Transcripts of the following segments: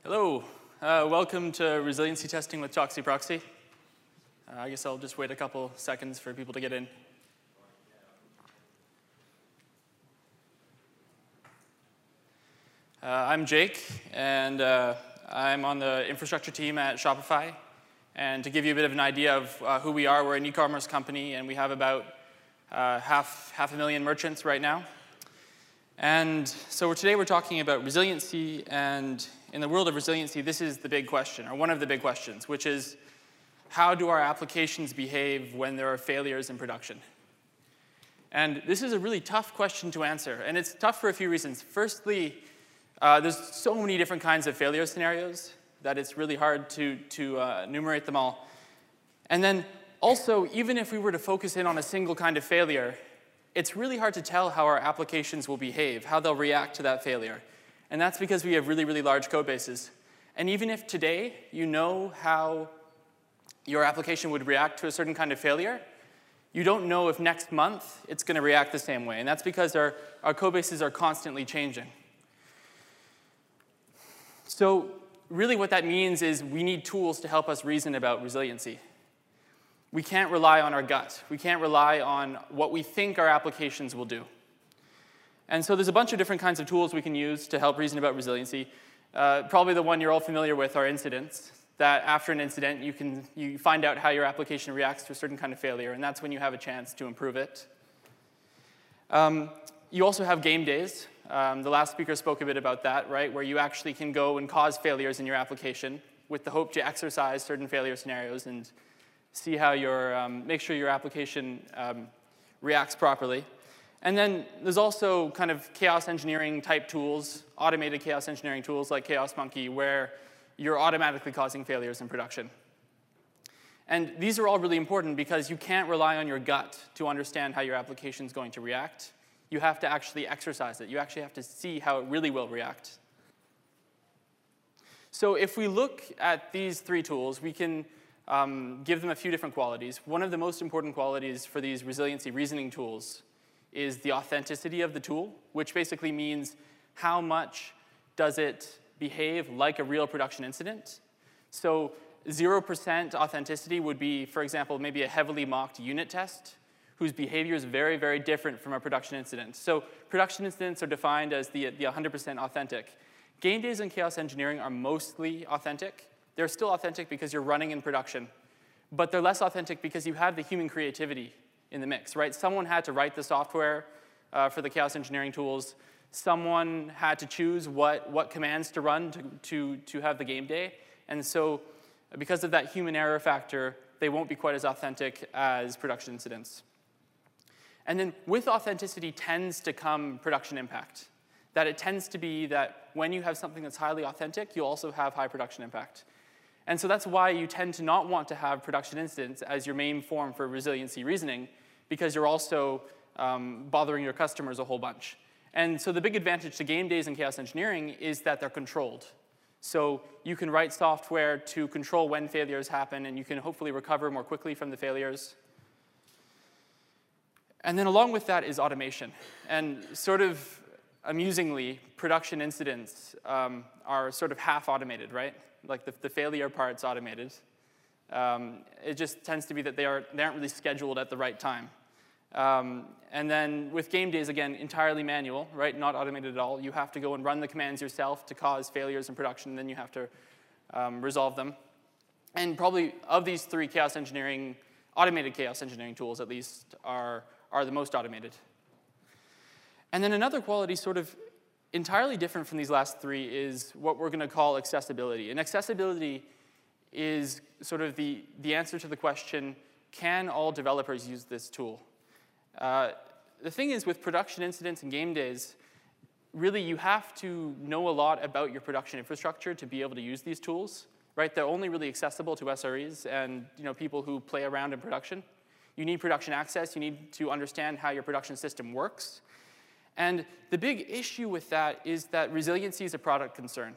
Hello, welcome to resiliency testing with Choxy Proxy. I guess I'll just wait a couple seconds for people to get in. I'm Jake, and I'm on the infrastructure team at Shopify. And to give you a bit of an idea of who we are, we're an e-commerce company, and we have about half a million merchants right now. And so today we're talking about resiliency, and in the world of resiliency, this is the big question, or one of the big questions, which is how do our applications behave when there are failures in production? And this is a really tough question to answer, and it's tough for a few reasons. Firstly, there's so many different kinds of failure scenarios that it's really hard to enumerate them all. And then also, even if we were to focus in on a single kind of failure, it's really hard to tell how our applications will behave, how they'll react to that failure. And that's because we have really, really large code bases. And even if today you know how your application would react to a certain kind of failure, you don't know if next month it's going to react the same way. And that's because our code bases are constantly changing. So really what that means is we need tools to help us reason about resiliency. We can't rely on our gut. We can't rely on what we think our applications will do. And so there's a bunch of different kinds of tools we can use to help reason about resiliency. Probably the one you're all familiar with are incidents, that after an incident, you find out how your application reacts to a certain kind of failure, and that's when you have a chance to improve it. You also have game days. The last speaker spoke a bit about that, right, where you actually can go and cause failures in your application with the hope to exercise certain failure scenarios and see how make sure your application reacts properly. And then there's also kind of chaos engineering type tools, automated chaos engineering tools like Chaos Monkey, where you're automatically causing failures in production. And these are all really important because you can't rely on your gut to understand how your application is going to react. You have to actually exercise it. You actually have to see how it really will react. So if we look at these three tools, we can give them a few different qualities. One of the most important qualities for these resiliency reasoning tools is the authenticity of the tool, which basically means how much does it behave like a real production incident. So 0% authenticity would be, for example, maybe a heavily mocked unit test whose behavior is very, very different from a production incident. So production incidents are defined as the 100% authentic. Game days and chaos engineering are mostly authentic. They're still authentic because you're running in production. But they're less authentic because you have the human creativity in the mix, right? Someone had to write the software for the chaos engineering tools. Someone had to choose what commands to run to have the game day. And so because of that human error factor, they won't be quite as authentic as production incidents. And then with authenticity tends to come production impact. That it tends to be that when you have something that's highly authentic, you also have high production impact. And so that's why you tend to not want to have production incidents as your main form for resiliency reasoning, because you're also bothering your customers a whole bunch. And so the big advantage to game days and chaos engineering is that they're controlled. So you can write software to control when failures happen, and you can hopefully recover more quickly from the failures. And then along with that is automation. And sort of amusingly, production incidents are sort of half automated, right? Like the failure part's automated. It just tends to be that they aren't really scheduled at the right time. And then with game days, again, entirely manual, right? Not automated at all. You have to go and run the commands yourself to cause failures in production, and then you have to resolve them. And probably of these three automated chaos engineering tools at least, are the most automated. And then another quality sort of entirely different from these last three is what we're going to call accessibility. And accessibility is sort of the answer to the question, can all developers use this tool? The thing is, with production incidents and game days, really you have to know a lot about your production infrastructure to be able to use these tools, right? They're only really accessible to SREs and people who play around in production. You need production access. You need to understand how your production system works. And the big issue with that is that resiliency is a product concern.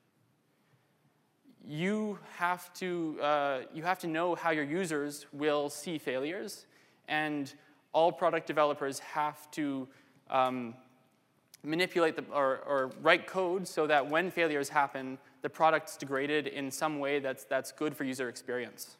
You have to know how your users will see failures, and all product developers have to manipulate or write code so that when failures happen, the product's degraded in some way that's good for user experience.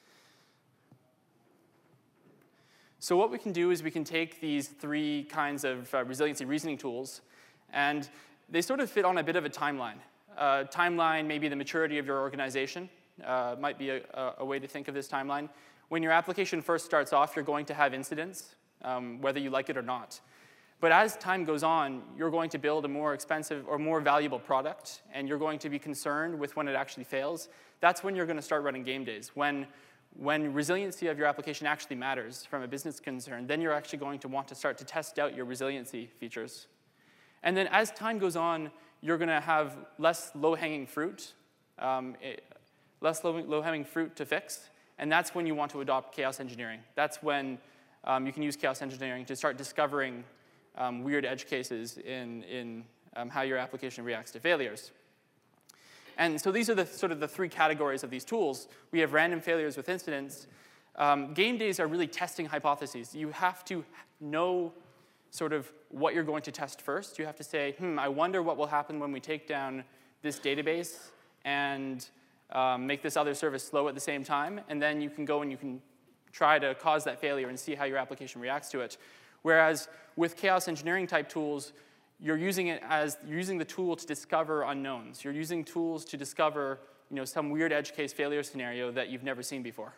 So what we can do is we can take these three kinds of resiliency reasoning tools, and they sort of fit on a bit of a timeline. Timeline may be the maturity of your organization, might be a way to think of this timeline. When your application first starts off, you're going to have incidents, whether you like it or not. But as time goes on, you're going to build a more expensive or more valuable product, and you're going to be concerned with when it actually fails. That's when you're going to start running game days. When resiliency of your application actually matters from a business concern, then you're actually going to want to start to test out your resiliency features. And then as time goes on, you're going to have less low-hanging fruit, less low-hanging fruit to fix, and that's when you want to adopt chaos engineering. That's when you can use chaos engineering to start discovering weird edge cases in how your application reacts to failures. And so these are sort of the three categories of these tools. We have random failures with incidents. Game days are really testing hypotheses. You have to know sort of what you're going to test first. You have to say, I wonder what will happen when we take down this database and make this other service slow at the same time. And then you can go and you can try to cause that failure and see how your application reacts to it. Whereas with chaos engineering type tools, you're using the tool to discover unknowns. You're using tools to discover some weird edge case failure scenario that you've never seen before.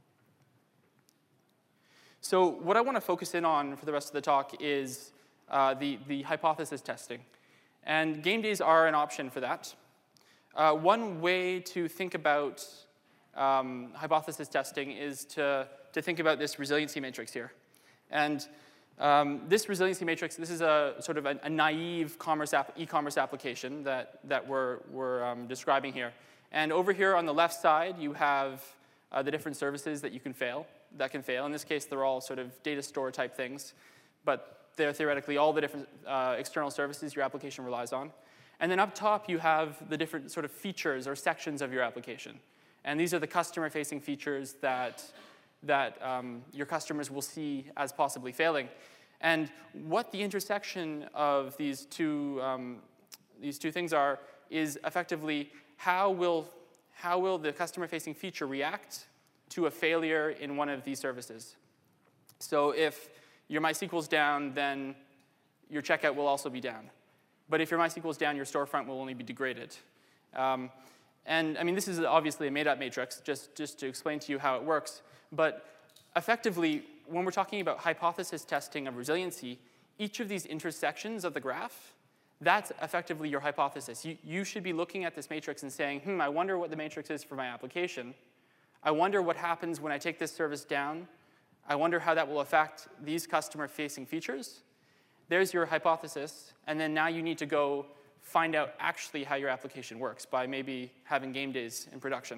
So what I want to focus in on for the rest of the talk is the hypothesis testing. And game days are an option for that. One way to think about hypothesis testing is to think about this resiliency matrix here. And this resiliency matrix, this is a sort of a naive e-commerce application that we're describing here. And over here on the left side, you have the different services that can fail. In this case, they're all sort of data store type things, but they're theoretically all the different external services your application relies on. And then up top, you have the different sort of features or sections of your application. And these are the customer-facing features that your customers will see as possibly failing. And what the intersection of these two things are is effectively how will the customer-facing feature react to a failure in one of these services. So if your MySQL is down, then your checkout will also be down. But if your MySQL is down, your storefront will only be degraded. And I mean, this is obviously a made-up matrix, just to explain to you how it works. But effectively, when we're talking about hypothesis testing of resiliency, each of these intersections of the graph, that's effectively your hypothesis. You should be looking at this matrix and saying, I wonder what the matrix is for my application. I wonder what happens when I take this service down. I wonder how that will affect these customer-facing features. There's your hypothesis, and then now you need to go find out actually how your application works by maybe having game days in production.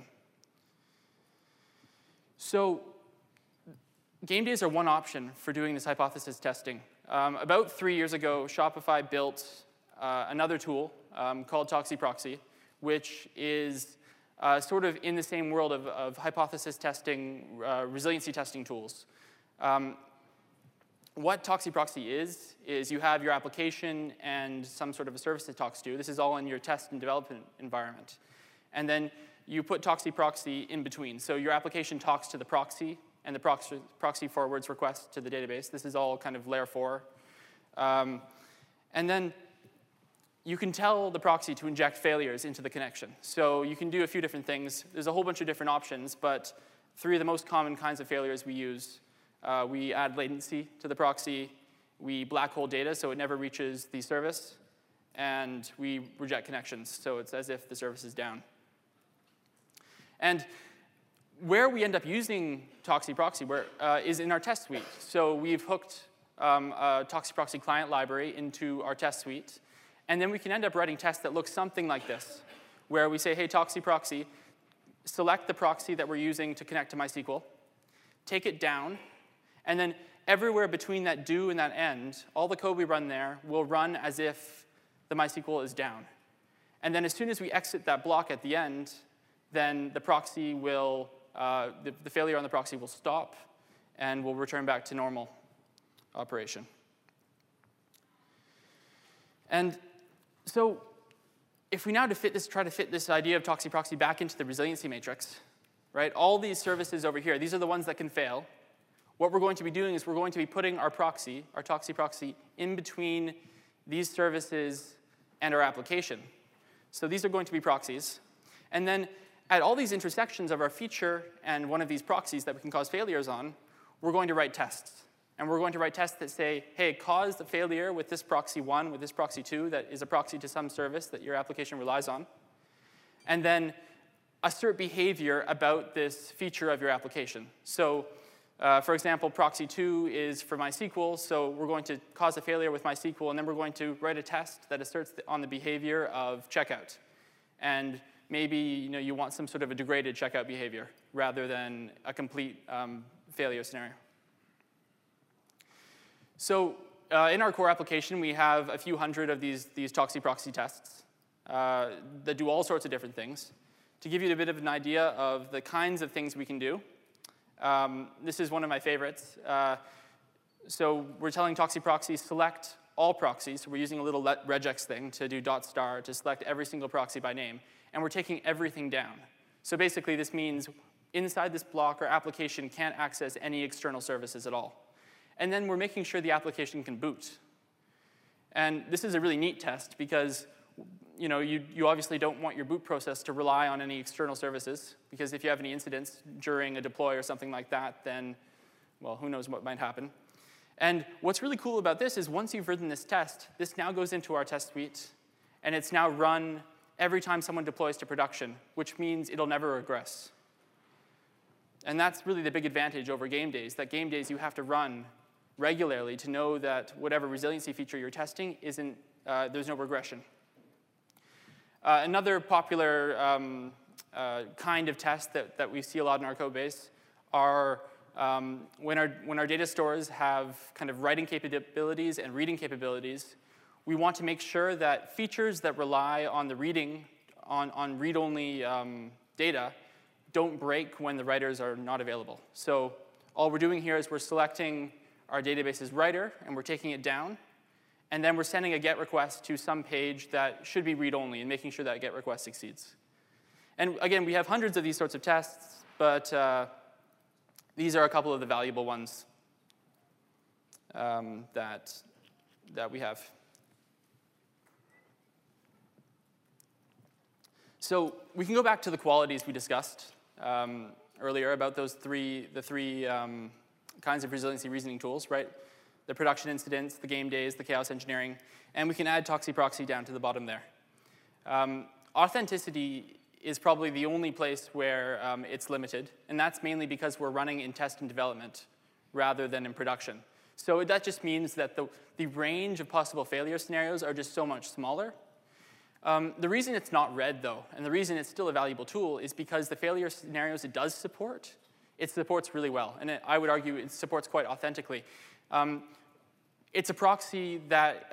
So game days are one option for doing this hypothesis testing. About 3 years ago, Shopify built another tool called ToxiProxy, which is sort of in the same world of hypothesis testing, resiliency testing tools. What ToxiProxy is you have your application and some sort of a service it talks to. This is all in your test and development environment. And then you put ToxiProxy in between. So your application talks to the proxy, and the proxy forwards requests to the database. This is all kind of layer 4. And then you can tell the proxy to inject failures into the connection. So you can do a few different things. There's a whole bunch of different options, but 3 of the most common kinds of failures we use. We add latency to the proxy. We black hole data so it never reaches the service. And we reject connections, so it's as if the service is down. And where we end up using ToxiProxy is in our test suite. So we've hooked a ToxiProxy client library into our test suite. And then we can end up writing tests that look something like this, where we say, hey, ToxiProxy, select the proxy that we're using to connect to MySQL, take it down, and then everywhere between that do and that end, all the code we run there will run as if the MySQL is down. And then as soon as we exit that block at the end, then the proxy will, the failure on the proxy will stop, and we'll return back to normal operation. And so if we now try to fit this idea of ToxyProxy back into the resiliency matrix, right, all these services over here, these are the ones that can fail. What we're going to be doing is we're going to be putting our proxy, our ToxyProxy, in between these services and our application. So these are going to be proxies. And then at all these intersections of our feature and one of these proxies that we can cause failures on, we're going to write tests. And we're going to write tests that say, hey, cause the failure with this proxy 1, with this proxy 2, that is a proxy to some service that your application relies on. And then assert behavior about this feature of your application. So for example, proxy 2 is for MySQL, so we're going to cause a failure with MySQL, and then we're going to write a test that asserts on the behavior of checkout. And maybe you want some sort of a degraded checkout behavior rather than a complete failure scenario. So in our core application, we have a few hundred of these ToxyProxy tests that do all sorts of different things. To give you a bit of an idea of the kinds of things we can do, this is one of my favorites. So we're telling ToxyProxy select all proxies. So we're using a little regex thing to do .star to select every single proxy by name. And we're taking everything down. So basically, this means inside this block, our application can't access any external services at all. And then we're making sure the application can boot. And this is a really neat test because you obviously don't want your boot process to rely on any external services, because if you have any incidents during a deploy or something like that, then, well, who knows what might happen. And what's really cool about this is once you've written this test, this now goes into our test suite, and it's now run every time someone deploys to production, which means it'll never regress. And that's really the big advantage over game days, that game days you have to run regularly to know that whatever resiliency feature you're testing isn't, there's no regression. Another popular kind of test that we see a lot in our code base are when our data stores have kind of writing capabilities and reading capabilities, we want to make sure that features that rely on the reading, on read-only data, don't break when the writers are not available. So all we're doing here is we're selecting our database's writer, and we're taking it down. And then we're sending a GET request to some page that should be read-only and making sure that GET request succeeds. And again, we have hundreds of these sorts of tests, but these are a couple of the valuable ones that we have. So we can go back to the qualities we discussed earlier about the three kinds of resiliency reasoning tools, right? The production incidents, the game days, the chaos engineering, and we can add ToxyProxy down to the bottom there. Authenticity is probably the only place where it's limited, and that's mainly because we're running in test and development rather than in production. So that just means that the range of possible failure scenarios are just so much smaller. The reason it's not red, though, and the reason it's still a valuable tool is because the failure scenarios it does support, it supports really well, and I would argue it supports quite authentically. It's a proxy that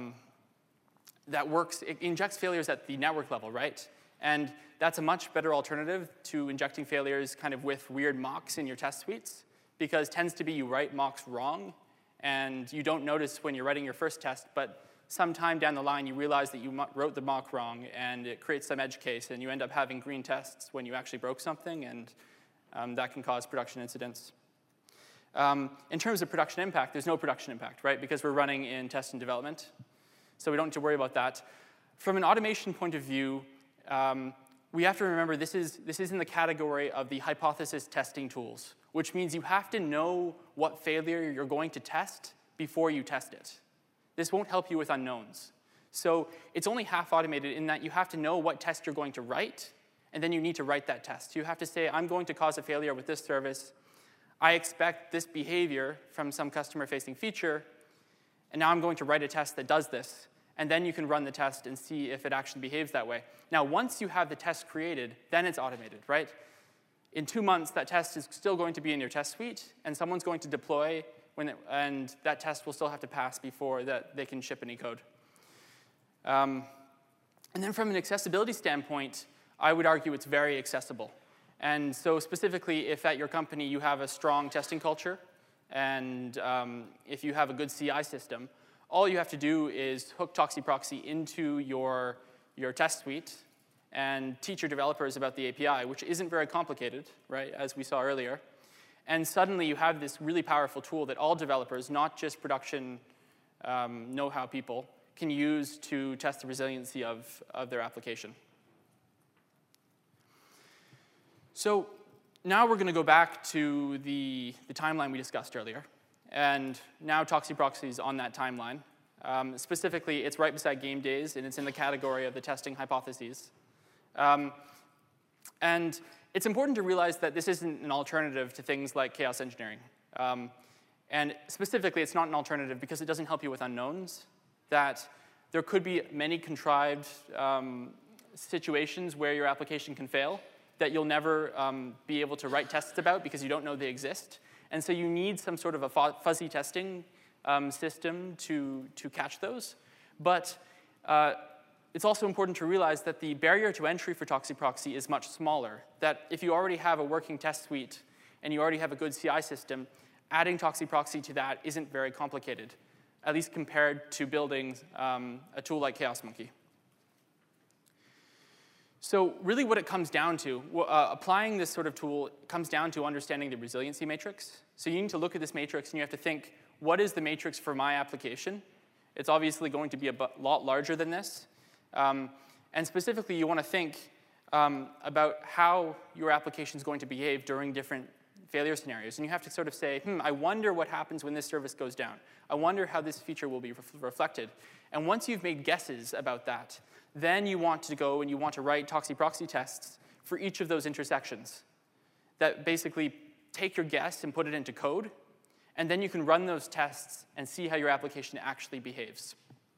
works, it injects failures at the network level, right? And that's a much better alternative to injecting failures kind of with weird mocks in your test suites, because it tends to be you write mocks wrong, and you don't notice when you're writing your first test, but sometime down the line you realize that you wrote the mock wrong, and it creates some edge case, and you end up having green tests when you actually broke something, and that can cause production incidents. In terms of production impact, there's no production impact, right? Because we're running in test and development. So we don't need to worry about that. From an automation point of view, we have to remember this is in the category of the hypothesis testing tools, which means you have to know what failure you're going to test before you test it. This won't help you with unknowns. So it's only half automated in that you have to know what test you're going to write, and then you need to write that test. You have to say, I'm going to cause a failure with this service. I expect this behavior from some customer-facing feature, and now I'm going to write a test that does this. And then you can run the test and see if it actually behaves that way. Now, once you have the test created, then it's automated, right? In 2 months, that test is still going to be in your test suite, and someone's going to deploy, and that test will still have to pass before that they can ship any code. And then from an accessibility standpoint, I would argue it's very accessible. And so specifically, if at your company you have a strong testing culture, and if you have a good CI system, all you have to do is hook ToxyProxy into your test suite and teach your developers about the API, which isn't very complicated, right, as we saw earlier. And suddenly you have this really powerful tool that all developers, not just production know-how people, can use to test the resiliency of their application. So now we're going to go back to the timeline we discussed earlier. And now ToxyProxy is on that timeline. Specifically, it's right beside game days, and it's in the category of the testing hypotheses. And it's important to realize that this isn't an alternative to things like chaos engineering. And specifically, it's not an alternative because it doesn't help you with unknowns, that there could be many contrived situations where your application can fail that you'll never be able to write tests about because you don't know they exist. And so you need some sort of a fuzzy testing system to catch those. But it's also important to realize that the barrier to entry for ToxyProxy is much smaller, that if you already have a working test suite and you already have a good CI system, adding ToxyProxy to that isn't very complicated, at least compared to building a tool like Chaos Monkey. So really what it comes down to, applying this sort of tool comes down to understanding the resiliency matrix. So you need to look at this matrix and you have to think, what is the matrix for my application? It's obviously going to be a lot larger than this. And specifically, you want to think about how your application is going to behave during different failure scenarios. And you have to sort of say, I wonder what happens when this service goes down. I wonder how this feature will be reflected. And once you've made guesses about that, then you want to go and you want to write ToxyProxy tests for each of those intersections that basically take your guess and put it into code. And then you can run those tests and see how your application actually behaves.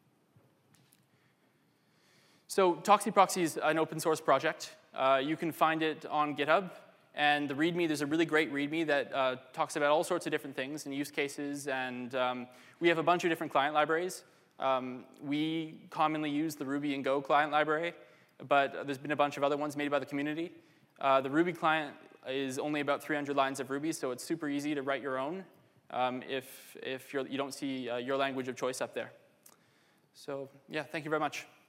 So ToxyProxy is an open source project. You can find it on GitHub. And the README, there's a really great README that talks about all sorts of different things and use cases. And we have a bunch of different client libraries. We commonly use the Ruby and Go client library, but there's been a bunch of other ones made by the community. The Ruby client is only about 300 lines of Ruby, so it's super easy to write your own if you don't see your language of choice up there. So yeah, thank you very much.